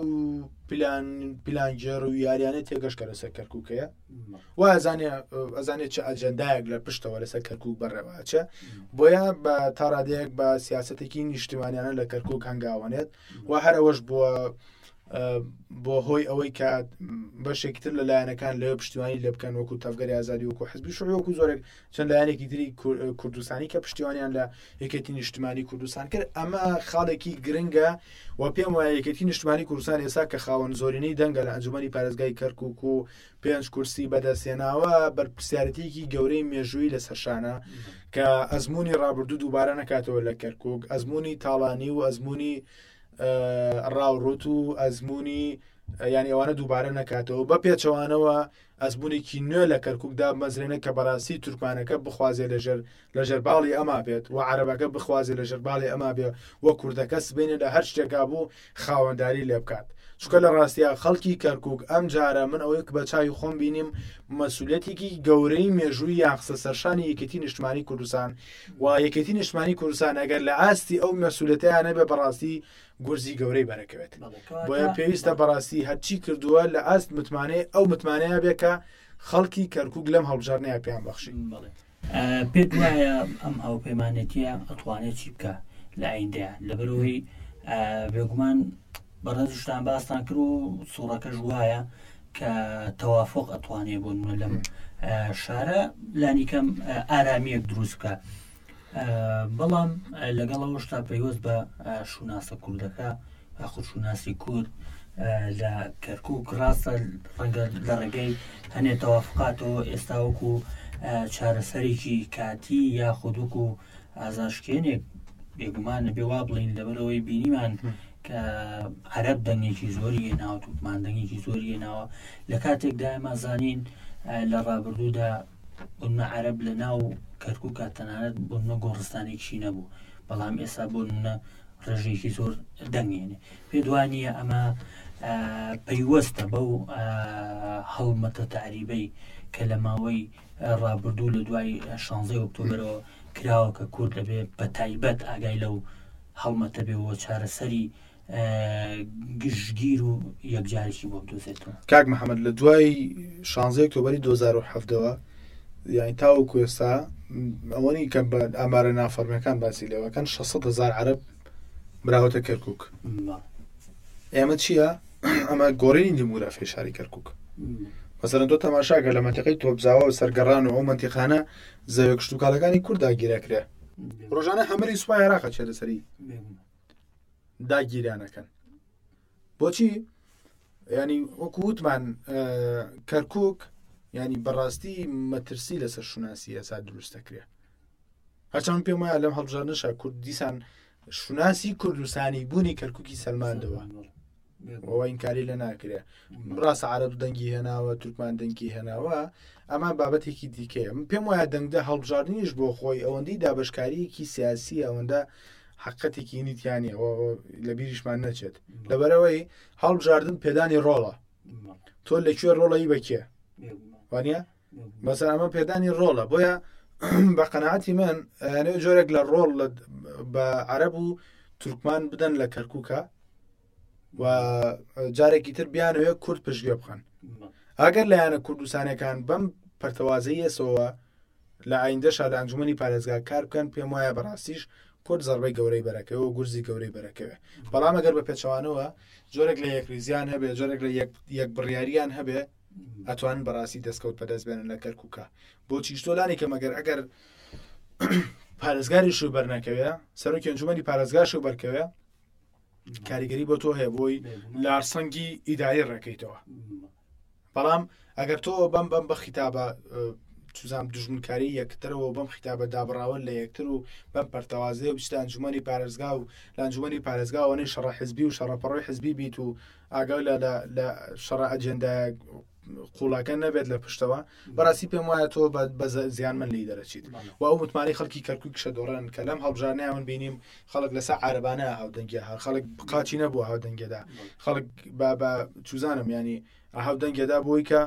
S2: پلانجێڕ و یاریانە تێگەشکە لەسەر کەرکووکەیە و ئەزانێت چه ئەجەندایەک لە پشتەوە لەسەر کەرکووک بەڕێواچە، بۆیە بە تاڕادەیەک بە سیاسەتێکی نیشتمانیانە لە کەرکووک هەنگاوانێت و هەر ئەوەش بووە بۆ هۆی ئەوەی کە بەشێکتر لە لایەنەکان لەوێ پشتیوانی لێ بکەن وەکو تەفگەری ئازادی وەکو حزبی شوڕی وەکو زۆرێک چەند لایەنێکی تری کوردستانی کە پشتیوانیان لە یەکێتی نیشتمانی کوردستان کرد. ئەمە خاڵێکی گرنگە و پێم وایە یەکێتی نیشتمانی کوردستان ئێستا کە خاوەن زۆرینەی دەنگە لە ئەنجومەنی پارێزگای کەرکووک و پێنج کورسی بەدەستێناوە بەرپرسیارەتێکی گەورەی مێژووی لە سەرشانە کە ئەزمموی ڕابردوو دووبارە نەکاتەوە لە کەرکووک، ئەزمموی تاڵانی و ئەزمموی ڕاوڕوت و ئەزمموی ینی ئەوانە دووبارە نەکاتەوە بە پێچەوانەوە ئەزمموونێکی نوێ لە کەرکووکدا مەزرێنە کە بەڕاستی تورکمانەکە بخوازێ لەژێر لە ژەرباڵی ئەما بێت و عەرەبەکە بخوازێ لە ژەرباڵی ئەما بێ وە کوردەکە سبێنێ لە هەر شتێکا بوو خاوەنداری لێ بکات. چونکە لە ڕاستیە خەڵکی کەرکووک ئەم جارە من ئەوەی بە چاوی خۆم بینیم مەسئولەتێکی گەورەی مێژووی یاخسە سەرشانی یەکێتی نیشتمانی کوردستان و یەکێتی نیشتمانی کوردستان ئەگەر لە ئاستی ئەو مەسئولەتیانە بێ بەڕاستی گورزی گەورەی بەرەکەوێت. بۆیە پێویستە بەڕاستی هەرچی کردووە لە ئاست متمانەی ئەو متمانەیە بێ کە خەڵکی کەرکووک لەم هەڵبژارنەیە پێیان بەخشی.
S1: پێت وایە ئەم هاوپەیمانێتیە ئەتوانێت چی بکە لە ئایندەیە لەبەرەوەی بێگومان بەڕێزشتان باستان کرد و سوورەکەش وایە کە تەوافق ئەتوانێ بۆ لەم شارە لانیکەم ئارامیەک دروست بکە. بەڵام لەگەڵەوەشتا پەیوەست بە شوناسە کوردەکە خودشوناسی کورد لە کەرکووک ڕاستە ڕەنگە لە ڕێگەی هەنێ تەوافقاتەوە ئێستا وەکو چارەسەرێکی کاتی یا خودوک و ئازاشکێنێک بێگومانە بێ وا بڵین لەبەرەوەی بینیمان کە عەرەب دەنگێکی زۆری هێناوە توکمان دەنگێکی زۆری هێناوە لە کاتێکدا ئێمە زانین لە ڕابردوودا بۆنمە عەرەب لە ناو کەرکووکە تەنانەت بۆنمە گۆڕستانێکشی نەبوو بەڵام ئێستا بۆنمە ڕێژێکی زۆر دەنگێنێ. پێ دوانیە ئەمە پەیوەستە بەو هەڵمەتە تعریبەی کە لە ماوەی ڕابردوو لە دوای شانزەی ئۆکتۆبرەوە کراوە کە کورد لەبێ بە تایبەت ئاگای لەو هەڵمەتە بێەوە چارەسەری گشتگیر و یەکجارێکی بۆ بدۆزێتەوە.
S2: کاک محەممەد لە دوای شانزەی ئۆکتۆبەری دوو هەزار و هەفتەوە یانی تاوەکو ئێستا ئەوەنی کە بە ئامارە نافەرمیەکان باسی لێوەکەن شەشسەد هەزار عەرەب براوەتە کەرکووک. ئێمە چییە؟ ئەمە گۆڕینی دیموگرافیای شاری کەرکووک. مەسەڵەن تۆ تەماشاکە لە مەنتیقەی تۆپزاوە و سەرگەڕان و ئەو مەنتیقانە زەویە کشتوکاڵەکانی کورد داگیرەکرێ. ڕۆژانە هەمەری سوپای عێراقە چێ لەسەری داگیرانەکەن. بۆچی؟ ینی وەکو وتمان کەرکووک ینی بەڕاستی مەترسی لەسەر شوناسی ئێستا دروستەکرێ. هەرچەند پێم وایە لەم هەڵبژارنەشە کورد دیسان شوناسی کوردستانی بوونی کەرکووکی سەلماندەوە ئەوە ئینکاری لە ناکرێ. ڕاستە عەرەب دەنگی هێناوە توورکمان دەنگی هێناوە ئەمە بابەتێکی دیکەیە. پێم وایە دەنگدە هەڵبژاردنیش بۆ خۆی ئەوەندەی دابشکاریەکی سیاسی ئەوەندە حقەتێکی نیتیانی لە بیریشمان نەچێت لەبەرەوەی هەڵبژاردن پێدانی ڕۆڵە. تۆ لەکوێ ڕۆڵەی بەکێ وانە بەسەر ئەمە پێدانی ڕۆڵە. بۆیە بە قەناعەتی من ئەنێ جۆرێک لە ڕۆڵ بە عەرەب و تورکمان بدەن لە کەرکووکە و جارێکی تر بیانەوە کورد پشتگوێ بخەن. ئەگەر لایەنە کوردستانەکان بەم پەرتەوازەی ئێسەوە لە ئایندەشا لە ئەنجومەنی پارێزگا کار بکەن پێم وایە بەڕاستیش کورد زەربەی گەورەی بەرەکەوە و گورزی گەورەی بەرەکەوێ. بەڵام ئەگەر بە پێچەوانەوە جۆرێک لە یەکریزیان هەبێ جۆرێک لە یەک بڕیاریان هەبێ ئەتوان بەڕاستی دەستکەوت بەدەست بێنن لە کەرکووکە. بۆچی شتۆلانی کە مەگەر ئەگەر پارێزگاری شو بەرنەکەوێ سەرۆکی ئەنجومەنی پارێزگا شو بەرکەوێ کاریگەری بۆ تۆ هەیە بۆی لارسەنگی ئیداری ڕێکەیتەوە. بەڵام ئەگەر تۆ بەم بەم بە خیتابە چوزام دژمنکاری یەکترەوە بەم خیتابە دابڕاون لە یەکتر و بەم پەرتەوازەیە و بچتە ئەنجومەنی پارێزگا و لە ئەنجومەنی پارێزگاوانەی شەڕە حیزبی و شەڕەپەڕۆی حیزبی بیت و ئاگای لە شەڕە ئەجێندای قوڵاکە نەبێت لە پشتەوە بەڕاستی پێم وایە تۆ بە زیانمەند لی دەرەچیت و ئەو متمانەی خەڵکی کەرکووک شەدۆڕەن کە لەم هەڵبژارنەیە من بینیم خەڵک لەسەر عەرەبانە هاودەنگی هەر خەڵک قاچی نەبووە هاودەنگێدا خەڵک بە چوزانم ینی هاودەنگێدا بۆی کە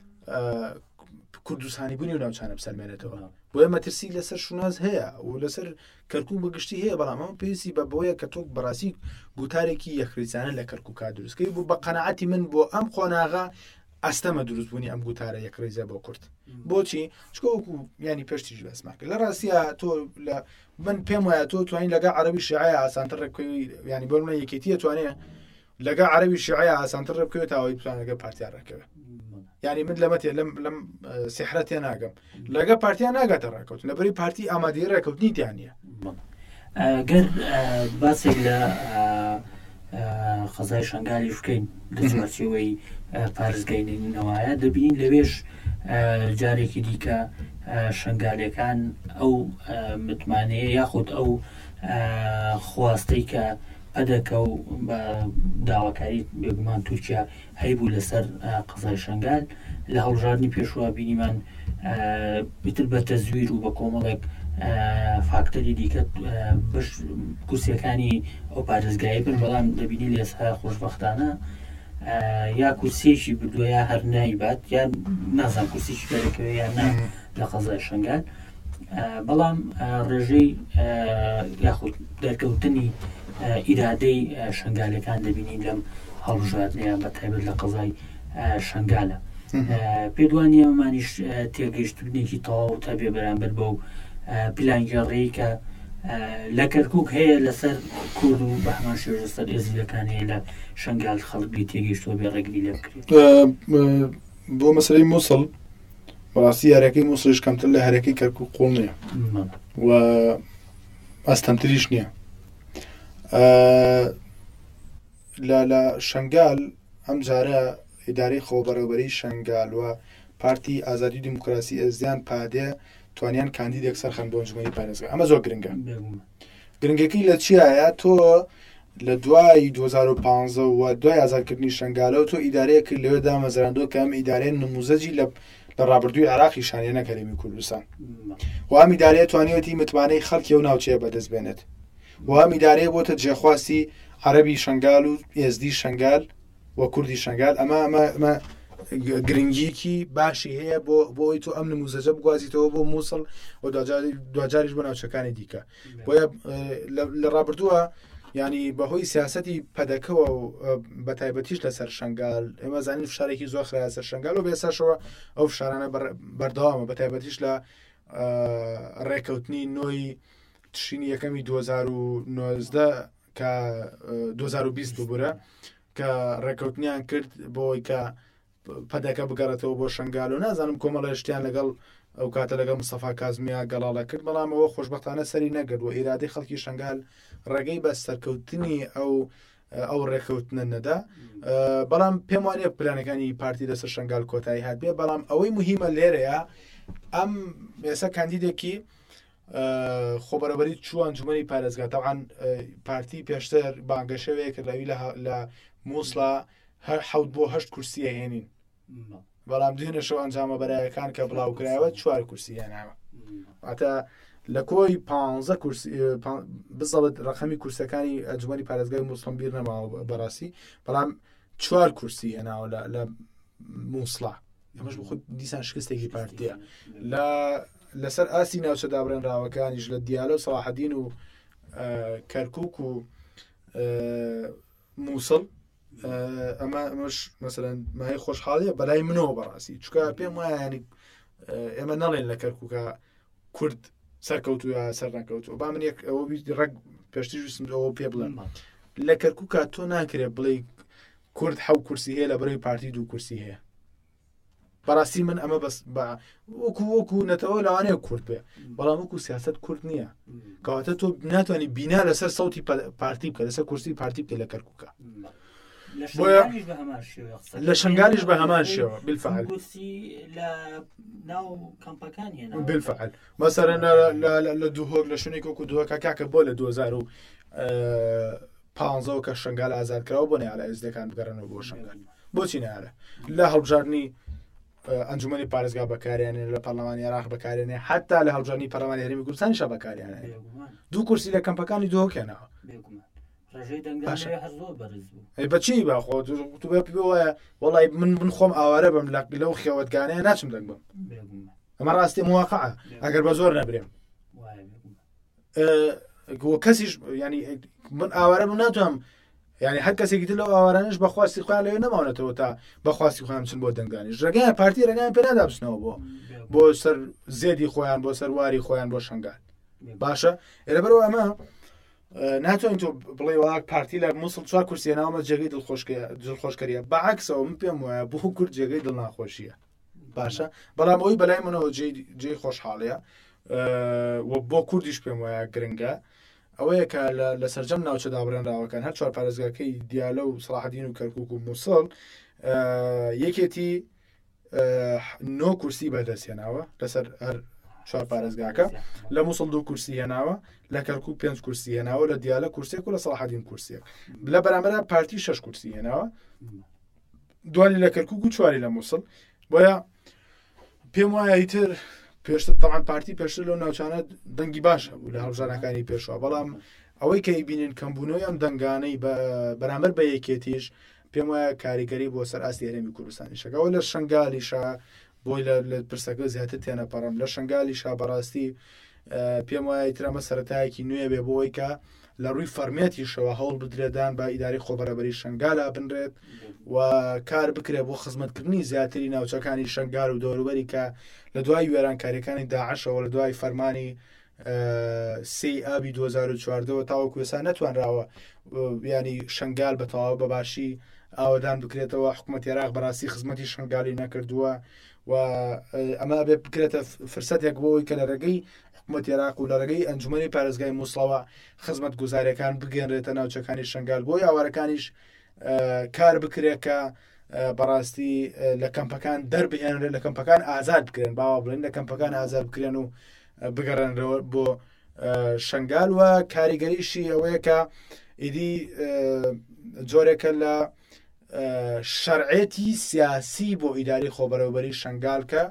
S2: کوردستانی بوونی و ناوچانە بسەلمێنێتەوە. بۆیە مەترسی لەسەر شوناز هەیە و لەسەر کەرکووک بەگشتی هەیە بەڵام ئەمە پێویستی بە بۆیە کە تۆ بەڕاستی گوتارێکی یەکریزانە لە کەرکووکا دروستکەی بوو. بە قەناعەتی من بۆ ئەم خۆناغا ئەستەمە دروستبوونی ئەم گوتارە یەکڕێزە بۆ کورد. بۆچی؟ چکە وەکو ینی پێشتیش بەسمان کرد لە ڕاستیە تۆ لە من پێم وایە تۆ توانین لەگە عەرەبی شیعە ئاسانتر ڕێکوی ینی بۆ منە یەکێتیە توانێ لەگە عەرەبی شیعە ئاسانتر ڕێبکەوێت ئەوەی بتوانەکە پارتیان ڕێکەوێت یعنی من لەمە تێ لەم لەم سیحرە تێ ناگەم لەگە پارتیان ناگاتە ڕێکەوت لەبەری پارتی ئامادەی ڕێکەوتنی تیان نییە
S1: گەر باسێک لە خەزای شنگالی بکەین دەچوەوەی پارێزگاینەوەیە دەبین لەوێش جارێکی دیکە شنگالەکان ئەو متمانەیە یاخود ئەو خواستەی کە پەدەکە و داواکاری بێگومان تورکیا هەیبوو لەسەر قەزای شنگال لە هەڵبژاردننی پێشوە بینیمان بیتر بە تەزویر و بە کۆمەڵێک فاکتەری دیکە کورسیەکانی ئەو پارێزگایی بن بەڵام دەبینی لە ئێستا خۆشبەختانە یا کورسێکی بردووە یا هەر نایبات یا نازان کورسیی بەرەکەوێ یا نا لە قەزای شنگال بەڵام ڕێژەی یاخود دەرکەوتنی ئیرادەی شنگالەکان دەبینین لەم هەڵبژاردنیان بە تایبەت لە قەزای شنگالە پێدوانی ئەمانیش تێگەیشتنێکی تەواو تا بێ بەرامبەر بەو پلانگەڕەیە کە لە کەرکووک هەیە لەسەر کورد و بە هەمان شێوەژە سەر ئێزیلەکان هەیە لە شنگال خەڵکی تێگەیشتووە بێ ڕێگری لێ بکرێت
S2: بۆ مەسەلەی مووسڵ بەڕاستی هەرەکەی مووسڵش کەمتر لە هەرەکەی کەرکووک قوڵ نییە و ئەستەمتریش نییە لە شنگال ئەم جارە ئیدارەی خۆبەڕێوەبەری شنگال و پارتی ئازادی دیموکراسی ئێزیان پادێ توانیان کاندیدێک سەرخەن بۆ ئەنجومەنی پارێزگا ئەمە زۆر گرنگە گرنگەکەی لە چیایە تۆ لە دوای دوو هەزار و پانزە و دوای ئازادکردنی شنگالە و تۆ ئیدارەیە کرد لەوێدا مەزراندۆ کە ئەم ئیدارەیە نموزەجی لە لە ڕابردووی عێراقی شانێ نەکەرێمی کوردستان و ئەم ئیدارەیە توانیوەتی متمانەی خەڵکی و ناوچەیە بەدەست بێنێت و ئەم ئیدارەیە بۆتە جێخواستی عەرەبی شنگال و ئێزدی شنگال و کوردی شنگال ئەمە ئەمە گرنگیکی باشی هەیە بۆ بۆی تۆ ئەم نموزەجە بگوازیتەوە بۆ مووسڵ و دوجاریش بۆ ناوچەکانی دیکە بۆیە لە ڕابردووە ینی بەهۆی سیاسەتی پەدەکەوە و بە تایبەتیش لەسەر شنگال ئێمە زانین فشارێکی زۆر خراپە سەر شنگال و بێساشەوە ئەو فشارانە بەردەوامە بە تایبەتیش لە ڕێکەوتنی نۆی تشرینی یەکەمی دوو هەزار و نۆزدە کە دوو هەزار و بیست ببوورە کە ڕێکەوتنیان کرد بۆی کە پەدەکە بگەڕێتەوە بۆ شنگال و نازانم کۆمەڵە شتیان لەگەڵ ئەو کاتە لەگەڵ مستەفا کازمیا گەڵاڵە کرد بەڵام ئەوە خۆشبەختانە سەری نەگرت و ئیرادەی خەڵکی شنگال ڕێگەی بە سەرکەوتنی ئەو ئەو ڕێکەوتنە نەدا بەڵام پێم وانێ پلانەکانی پارتی لەسەر شنگال کۆتایی هات بێ بەڵام ئەوەی مهمە لێرەیە ئەم ئێستا کاندیدێکی خۆبەرەبەری چوو ئەنجومەنی پارێزگا تەوعاً پارتی پێشتر بانگەشەوەیە کردەوی لە مووسڵا هەر حەوت بۆ هەشت کورسی هێنین بەڵام دوێنێشەوە ئەنجامە بەرایەکان کە بڵاوکرایەوە چوار کورسی هێناوە ئاتە لە کۆی پانزە کورسی بزەڵت ڕقەمی کورسەکانی ئەنجومەنی پارێزگای مووسڵم بیر نەماوە بەڕاستی بەڵام چوار کورسی هێناوە لە مووسڵا ئەمەش بۆ خۆی دیسان شکستێکی پارتیە لە لەسەر ئاسی ناوچە دابڕێنراوەکانیش لە دیالە و سەلاحەدین و کەرکووک و مووسڵ ئەمە ئەمەش مەسەلەن مای خۆشحاڵیە بەلای منەوە بەڕاستی چکە پێم وایە ینی ئێمە نەڵێن لە کەرکووکە کورد سەرکەوتووە سەر نەکەوتووە با من یەک ئەوە ڕێک پێشتیش ویستم ئەوە پێ بڵێن لە کەرکووکە تۆ ناکرێت بڵێ کورد حەو کورسی هەیە لە بەرەوەی پارتی دوو کورسی هەیە بەڕاستی من ئەمە بەس بە وەکو وەکو نەتەوە لەوانەیە کورد بێ بەڵام وەکو سیاست کورد نییە کەواتە تۆ ناتوانانی بینا لەسەر سەوتی پارتی بکە لەسەر کورسی پارتی بکە لە کەرکووکە لە شنگالیش بە هەمان شێوە بالفعل بالفعل مەسەرەن لە دووهۆک لە شوێنێک وەکو دووەکە کاکە بۆ لە دوو هەزار و پانزە کە شنگال ئازادکراوە بۆ نەیە لە ئێزدەکان بگەڕنەوە بۆ شنگال بۆچی نایە لە هەڵبژاردننی ئەنجومەنی پارێزگا بەکارێنێ لە پەرلەمانی عێراق بەکارێنێ حتا لە هەڵبژاردننی پەرلەمانی هەرێمی کوردستانیشە بەکارێنێ دوو کورسی لە کەمپەکانی دووهۆکێنەوە بەچی باخۆ تو بێ وایە وڵی من من خۆم ئاوارە بم لەو خێوەتگانەیە ناچم دەنگ بم ئەمە ڕاستی مواقعە ئەگەر بە زۆر نەبرێم کەسیش ینی من ئاوارە بم ناتوانم ینی هەر کەسێکی تر لەو ئاوارانش بەخواستی خۆیان لەوێ نەماونێتەوە تا بەخواستی خۆیان بچن بۆ دەنگدانیش ڕێگای پارتی ڕێگایان پێ نادا بچنەوە بۆ بۆ سەر زێدی خۆیان بۆ سەر واری خۆیان بۆ شنگال باشە لەبەرەوە ئەمە ناتوانین تۆ بڵێ وڵات پارتی لە مووسڵ چوار کورسیە ناومە جێگەی دڵخۆشکەریە بەعکسەوە من پێم وایە بۆ کورد جێگەی دڵ ناخۆشیە باشە بەڵام ئەوی بەلای منەوە جێی خۆشحاڵەیە بۆ کوردیش پێم وایە گرنگە ئەوەیە کە لە سەرجەم ناوچە دابڕێنراوەکان هەر چوار پارێزگاکەی دیالە و سەلاحەدین و کەرکووک و مووسڵ یەکێتی نۆ کورسی بەدەستێناوە لەسەر هەر چوار پارێزگاکە لە مووسڵ دوو کورسی هێناوە لە کەرکووک پێنج کورسی هێناوە لە دیالە کورسێک و لە سەلاحەدین کورسێک لە بەرامبەر پارتی شەش کورسی هێناوە دوانی لە کەرکووک و چواری لە مووسڵ بۆیە پێم وایە ئیتر پێشتر تەمان پارتی پێشتر لەو ناوچانە دەنگی باشە بوو لە هەڵبژارنەکانی پێشوە بەڵام ئەوەی کە بینین کەمبوونەوەی ئەم دەنگانەی بەرامبەر بە یەکێتیش پێم وایە کاریگەری بۆ سەر ئاستی هەرێمی کوردستانی شەکەەوە لە شنگالیشا بۆی لە پرسەکە زیاتر تێنەپەڕم لە شنگالیشا بەڕاستی پێم وایە ترامە سەرەتایەکی نوێ بێ بۆی کە لە ڕووی فەرمێتیشەوە هەوڵ بدرێدان بە ئیداری خۆبەرەبەری شنگالە بنرێت و کار بکرێت بۆ خزمەتکردنی زیاتری ناوچەکانی شنگال و دەوروبەری کە لە دوای وێرانکاریەکانی داعشەوە لە دوای فەرمانی سی ئابی دوو هەزار و چواردەوە تاوەکو ئێستا نەتوانراوە ینی شنگال بە تەواو بەباشی ئاوادان بکرێتەوە حکوومەت عێراق بەڕاستی خزمەتی شنگالی نەکردووە و ئەمە بێ بکرێتە فرسەتێک بۆەوەی کە لە ڕێگەی حکوومەت عێراق و لە ڕێگەی ئەنجومەنی پارێزگای مووسڵەوە خزمەت گوزاریەکان بگەنرێتە ناوچەکانی شنگال بۆی ئاوارەکانیش کار بکرێت کە بەڕاستی لە کەمپەکان دەربهێنرێت لە کەمپەکان ئازاد بکرێن باوا بڵێن لە کەمپەکان ئازاد بکرێن و بگەڕێنەوە بۆ شنگال و کاریگەریشی ئەوەیە کە ئیدی جۆرێکە لە شەرعێتی سیاسی بۆ ئیداری خۆبەرەوبەری شنگال کە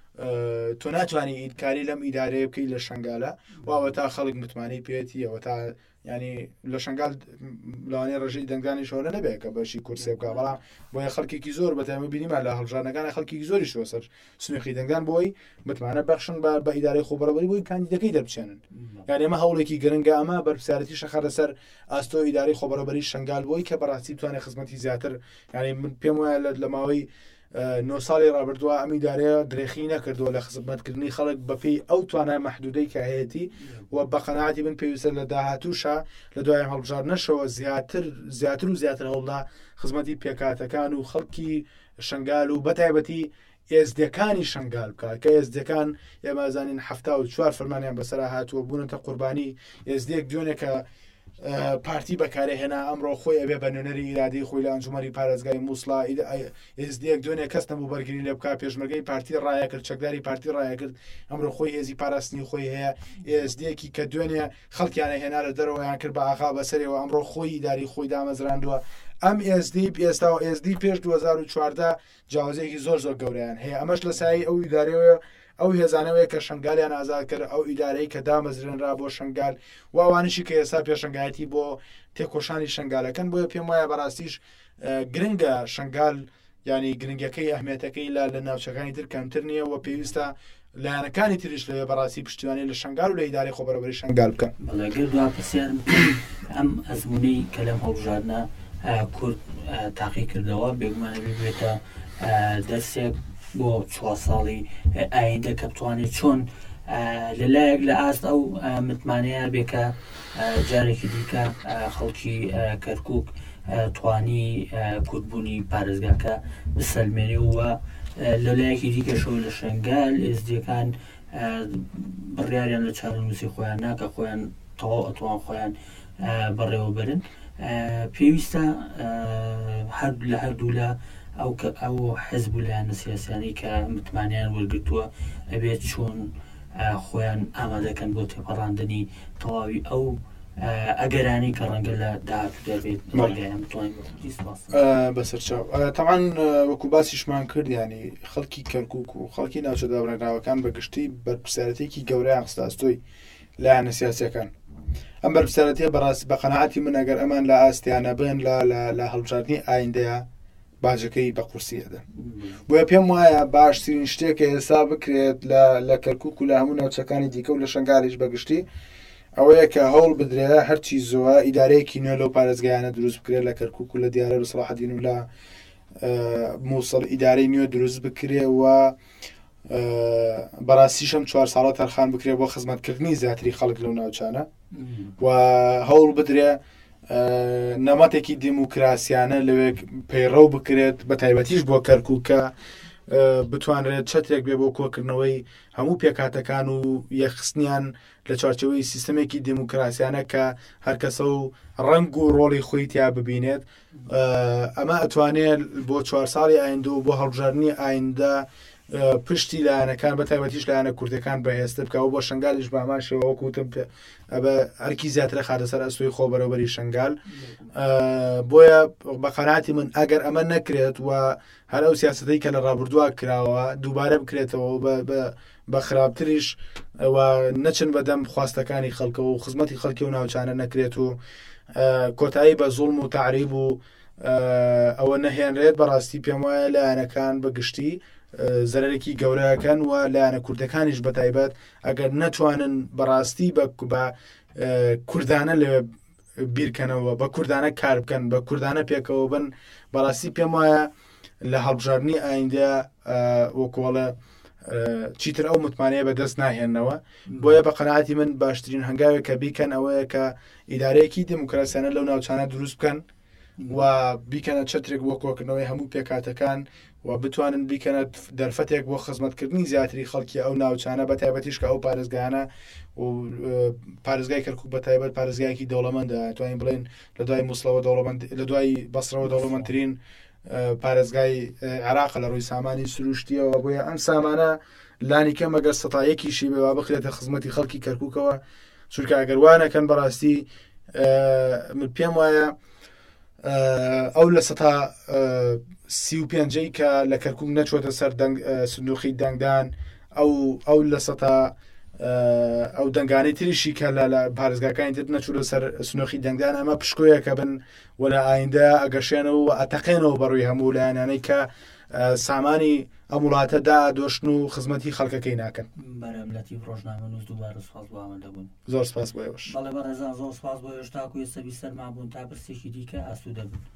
S2: تۆ ناتوانانی ئیدکاری لەم ئیدارەیە بکەی لە شنگالە واوە تا خەڵک متمانی پێێتی ئەوە تا ینی لە شنگال لەوانەیە ڕژەی دەنگانی شۆرە نەبێت کە بەشی کورسێ بکە بەڵام بۆیە خەڵکێکی زۆر بەتەمە بینیمان لە هەڵبژارنەکانی خەڵکی زۆری شۆ سەر سنوێخی دەنگان بۆی متمانە بەخشن بە ئیدارەی خۆبەرەبەری بۆی کاندیدەکەی دەربچێنن یعنی ئەمە هەوڵێکی گرنگە ئەمە بەرپرسیارەتی شەخە لەسەر ئاستۆ ئیدارەی خۆبەرەبەری شنگال بۆی کە بەڕاستی بتوانێت خزمەتی زیاتر ینی من پێم وایە لە ماوەی نۆ ساڵی ڕابردووە ئەم ئیدارەیە درێخی نەکردووە لە خزمەتکردنی خەڵک بەپێی ئەو توانای مەحدودەی کە هەیەی و بە قەناعەتی من پێویستە لە داهاتووشە لە دوای هەڵبژارنەشەوە زیاتر زیاتر و زیاتر هەوڵدا خزمەتی پێکاتەکان و خەڵکی شنگال و بەتایبەتی ئێزدەکانی شنگال بکات کە ئێزدەکان ئێمەزانین هەفتا و چوار فەرمانیان بەسەرا هاتووە بوونەتە قوربانی ئێزدێک دوێنێکە پارتی بەکارێ هێنا ئەمڕۆ خۆی ئەبێ بە نوێنەری ئیرادەی خۆی لە ئەنجومەری پارێزگای مووسڵا ئێزدێک دوێنێ کەس نەبوو بەرگری لێ بکات پێشمەرگەی پارتی ڕایە کرد چەکداری پارتی ڕایە کرد ئەمڕۆ خۆی هێزی پاراستنی خۆی هەیە ئێزدێکی کە دوێنێ خەڵکیانە هێنا لە دەرەوەیان کرد بە ئاخا بەسەرەوە ئەمڕۆ خۆی ئیداری خۆی دامەزراندووە ئەم ئێزدی ئێستا و ئێزدی پێش دوو هەزار و چواردە جیاوازێکی زۆر زۆر گەورەیان هەیە ئەمەش لە سایی ئەو ئیدارەوە ئەو هێزانەوەی کە شنگالیان ئازاد کرد ئەو ئیدارەی کە دامەزرێنرا بۆ شنگال و ئەوانشی کە ئێستا پێشنگایەتی بۆ تێکۆشانی شنگالەکەن بۆیە پێم وایە بەڕاستیش گرنگە شنگال ینی گرنگەکەی ئەهمێتەکەی لە ناوچەکانی تر کەمتر نییە و پێویستە لایەنەکانی تریش لەوێ بەڕاستی پشتیوانی لە شنگال و لە ئیدارەی خۆبەرەبەری شنگال بکەن.
S1: بەڵێ دوا پرسیارم ئەم ئەزموونەی کە لەم هەڵبژارنە کورد تاقی کردەوە بێگومانە بێتە دەستێک بۆ چوار ساڵی ئایندە کە بتوانێت چۆن لەلایەک لە ئاست ئەو متمانەیە بێکە جارێکی دیکە خەڵکی کەرکووک توانی کورتبوونی پارێزگاکە بسەلمێنێ و لەلایەکی دیکەشەوە لە شنگال ئێزدیەکان بڕیاریان لە چارەنووسی خۆیان ناکە خۆیان تەواو ئەتوان خۆیان بەڕێوە بەرن پێویستە هەر لە هەردوو لە ئەو ئەو حەزب و لایەنە سیاسیانی کە متمانیان وەرگرتووە ئەبێت چۆن خۆیان ئامادەکەن بۆ تێپەڕاندنی تەواوی ئەو ئەگەرانی کە ڕەنگە لە داهاتوو دەبێت
S2: بەسەرچاو تەمان وەکو باسیشمان کرد ینی خەڵکی کەرکووک و خەڵکی ناوچە دابڕێنراوەکان بەگشتی بەرپرسیارەتێکی گەورەیان خستاستۆی لایەنە سیاسیەکان ئەم بەرپرسیارەتیە بەڕاستی بە قەناعەتی من ئەگەر ئەمان لە ئاستیانە بن لە هەڵبژاردننی ئایندەیە باجەکەی بە قورسیەدە بۆیە پێم وایە باشترین شتێکە ئێستا بکرێت لە کەرکووک و لە هەموو ناوچەکانی دیکە و لە شنگالیش بەگشتی ئەوەیە کە هەوڵ بدرێ هەرچی زۆوە ئیدارەیەکی نوێ لەو پارێزگایانە دروست بکرێت لە کەرکووک و لە دیارە و سەلاحەدین و لە مووسڵ ئیدارەی نوێ دروست بکرێ و بەڕاستیشەم چوار ساڵە تەرخان بکرێت بۆ خزمەتکردنی زیاتری خەڵک لەو ناوچانە و هەوڵ بدرێ نەمەتێکی دیموکراسیانە لەوێ پەیڕەو بکرێت بە تایبەتیش بۆ کەرکووکە بتوانرێت چەتێک بێ بۆ کۆکردنەوەی هەموو پێکاتەکان و یەخستنیان لە چارچەوەی سیستەمێکی دیموکراسیانە کە هەرکەسە و ڕنگ و ڕۆڵی خۆی تیا ببینێت. ئەمە ئەتوانێت بۆ چوار ساڵی ئایندە و بۆ هەڵبژاردننی ئایندە پشتی لایەنەکان بە تایبەتیش لایەنە کوردەکان بەهێزتر بکەوە بۆ شنگالیش باماشەوە وەکوتم ئەبە ئەرکی زیاترە خاتە سەر ئەستۆی خۆ بەرەوبەری شنگال. بۆیە بە قەناعەتی من ئەگەر ئەمە نەکرێت و هەر ئەو سیاسەتەی کە لە ڕابردووە کراوە دووبارە بکرێتەوە بە خراپتریش و نەچن بەدەم خواستەکانی خەڵکەوە و خزمەتی خەڵکی و ناوچانە نەکرێت و کۆتایی بە زوڵم و تعریب و ئەوە نەهێنرێت بەڕاستی پێم وایە لایەنەکان بەگشتی زەرێکی گەورەکەن و لایەنە کوردەکانیش بەتایبەت ئەگەر نەتوانن بەڕاستی بە کوردانە لە بیرکەنەوە بە کوردانە کار بکەن بە کوردانە پێکەوە بن بەڕاستی پێم وایە لە هەڵبژاردننی ئایندە وەکۆڵە چیتر ئەو متمانەیە بەدەست ناهێننەوە. بۆیە بە قەناعەتی من باشترین هەنگاوێک کە بیکەن ئەوەیە کە ئیدارەیەکی دیموکراسیانە لەو ناوچانە دروست بکەن و بیکەنە چەترێک بۆ کۆکردنەوەی هەموو پێکاتەکان و بتوانن بیکەنە دەرفەتێک بۆ خزمەتکردنی زیاتری خەڵکی ئەو ناوچانە بە تایبەتیش کە ئەو پارێزگایانە و پارێزگای کەرکووک بە تایبەت پارێزگایەکی دەوڵەمەندە توانین بڵێن لە دوای مووسڵەوە دەوڵەمەند لە دوای بەسڕەوە دەوڵەمەندترین پارێزگای عێراق لە ڕووی سامانی سروشتیەوە. بۆیە ئەم سامانە لانی کەم ئەگەر سەتایەکیشی بێ وا بخرێتە خزمەتی خەڵکی کەرکووکەوە چونکە ئەگەر وانەکەن بەڕاستی من پێم وایە ئەو لە سەتا سی و پێنجەی کە لە کەرکووک نەچۆتە سەر سندوقی دەنگدان ئەو ئەو لە سەتا ئەو دەنگانەی تریشی کە لە پارێزگاکانی تر نەچوو لەسەر سنووخی دەنگدان ئەمە پشکۆیەکە بن و لە ئایندە ئەگەشێنەوە و ئەتەقێنەوە بەڕووی هەموو لایەنانەی کە سامانی ئەم وڵاتەدا دۆشن و خزمەتی خەڵکەکەی ناکەن.
S1: بەرەملەتی ڕۆژنامە نووس دووبارە سوپاس بۆ ئەوەندە بوون.
S2: زۆر سپاس بۆ ئێوەش.
S1: بەڵێ بەڕێزان زۆر سپاس بۆ ئێوەش تاکو ئێستا بیسەرمان بوون تا پرسێکی دیکە ئاسوودە بوون.